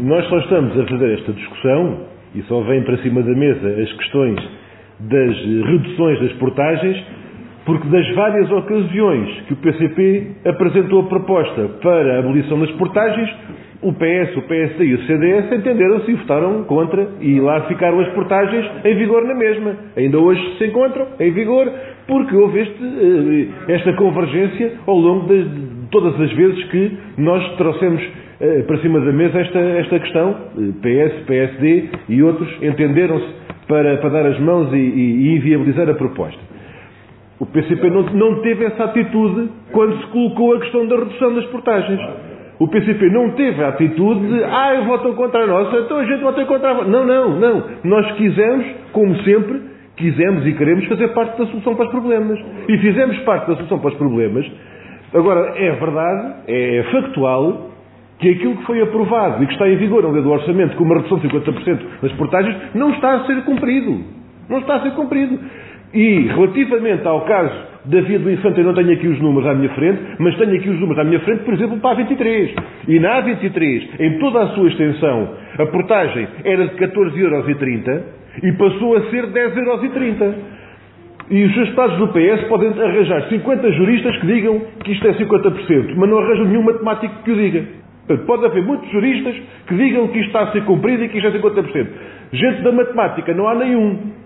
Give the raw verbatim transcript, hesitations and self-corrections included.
nós só estamos a fazer esta discussão e só vêm para cima da mesa as questões das reduções das portagens porque das várias ocasiões que o P C P apresentou a proposta para a abolição das portagens, o P S, o P S D e o C D S entenderam-se e votaram contra e lá ficaram as portagens em vigor na mesma. Ainda hoje se encontram em vigor porque houve este, esta convergência ao longo de todas as vezes que nós trouxemos para cima da mesa esta, esta questão. P S, P S D e outros entenderam-se para, para dar as mãos e, e, e inviabilizar a proposta. O P C P não, não teve essa atitude quando se colocou a questão da redução das portagens. O P C P não teve a atitude de ah, votam contra a nossa, então a gente vota contra a vossa. Não, não, não. Nós quisemos, como sempre, quisemos e queremos fazer parte da solução para os problemas. E fizemos parte da solução para os problemas. Agora, é verdade, é factual, que aquilo que foi aprovado e que está em vigor na lei do orçamento com uma redução de cinquenta por cento das portagens não está a ser cumprido. Não está a ser cumprido. E, relativamente ao caso da Via do Infante, eu não tenho aqui os números à minha frente, mas tenho aqui os números à minha frente, por exemplo, para a vinte e três. E na A vinte e três, em toda a sua extensão, a portagem era de catorze euros e trinta e passou a ser dez euros e trinta. E os seus deputados do P S podem arranjar cinquenta juristas que digam que isto é cinquenta por cento, mas não arranjam nenhum matemático que o diga. Portanto, pode haver muitos juristas que digam que isto está a ser cumprido e que isto é cinquenta por cento. Gente da matemática, não há nenhum.